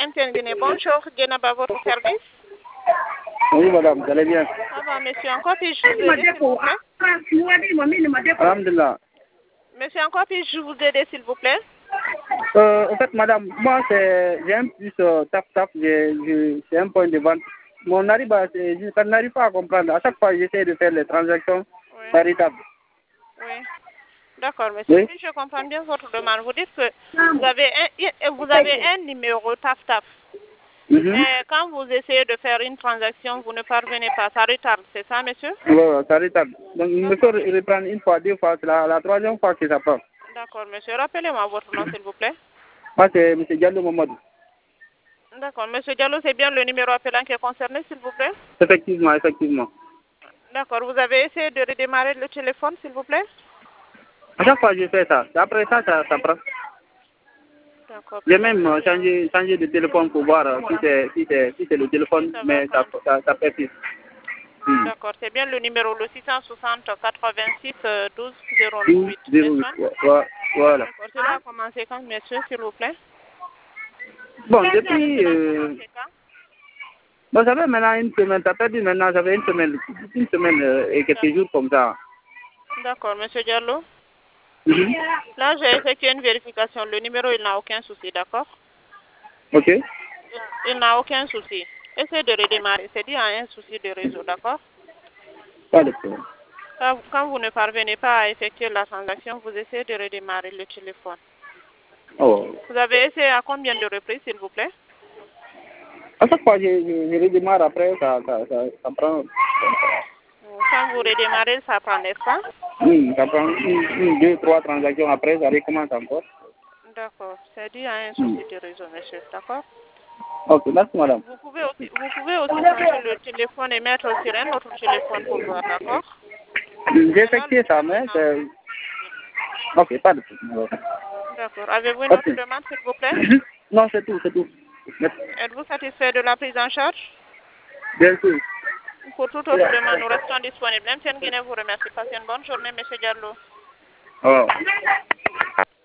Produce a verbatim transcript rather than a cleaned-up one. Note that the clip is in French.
M T N Guinée. Bonjour, Guénaba, votre service. Oui, madame, vous allez bien? Ça va, monsieur. Encore puis-je vous aider, s'il vous plaît? Alhamdulillah. Monsieur, encore puis-je vous aider, s'il vous plaît? Euh, en fait, madame, moi, c'est, j'ai un plus euh, tap-tap, j'ai, j'ai- c'est un point de vente. Mon n'arrive à, c'est- je n'arrive pas à comprendre. À chaque fois, j'essaie de faire les transactions Oui. charitables. Oui. D'accord, monsieur. Oui? Si je comprends bien votre demande, vous dites que vous avez un, vous avez un numéro taf-taf. Mhm. Mais quand vous essayez de faire une transaction, vous ne parvenez pas. Ça retarde, c'est ça, monsieur? Ouais, ça retarde. Donc, il me faut reprendre une fois, deux fois, c'est la, la troisième fois que ça prend. D'accord, monsieur. Rappelez-moi votre nom, s'il vous plaît. Moi, c'est M. Diallo Mamadou. D'accord. Monsieur Diallo, c'est bien le numéro appelant qui est concerné, s'il vous plaît? Effectivement, effectivement. D'accord. Vous avez essayé de redémarrer le téléphone, s'il vous plaît? À chaque fois, je fais ça. Après ça, ça, ça prend. D'accord. J'ai même euh, changé, changé de téléphone pour voir euh, si c'est si c'est si c'est le téléphone, Ça va mais ça, prendre. ça, ça persiste. Hmm. D'accord. C'est bien le numéro, le six cent soixante quatre-vingt-six douze zéro douze huit, zéro n'est-ce huit. pas? Voilà. Voilà. D'accord. Cela a commencé quand, monsieur, s'il vous plaît? Bon, depuis, Cela a euh, commencé quand? bon, ça fait maintenant une semaine, ça fait dit maintenant, ça fait une semaine, une semaine euh, et quelques jours comme ça. D'accord, monsieur Diallo. Mhm. Là, j'ai effectué une vérification. Le numéro, il n'a aucun souci, d'accord? Ok. Il, il n'a aucun souci. Essayez de redémarrer. C'est dit à un souci de réseau, d'accord? Pas de problème. Quand, quand vous ne parvenez pas à effectuer la transaction, vous essayez de redémarrer le téléphone. Oh. Vous avez essayé à combien de reprises, s'il vous plaît? À chaque fois, je, je, je redémarre après, ça, ça, ça, ça prend, Quand vous redémarrez, ça prend, n'est-ce pas? hmm, ça prend une, une, deux, trois transactions après, ça recommence encore. D'accord. C'est dit à un Hmm. souci de réseau, monsieur, d'accord? Ok, merci madame. Vous pouvez aussi, vous pouvez aussi changer le téléphone et mettre sur un autre téléphone pour voir, d'accord? J'ai Mais là, le effectué ça, numéro mais n'a c'est... aucun souci. Ok, pas de problème. D'accord. Avez-vous une autre Ok. demande, s'il vous plaît? Non, c'est tout, c'est tout. Merci. Êtes-vous satisfait de la prise en charge? Bien sûr. Pour toute autre demande, nous restons disponibles. M T N Guinée vous remercie. Passez une bonne journée, monsieur Diallo. Oh.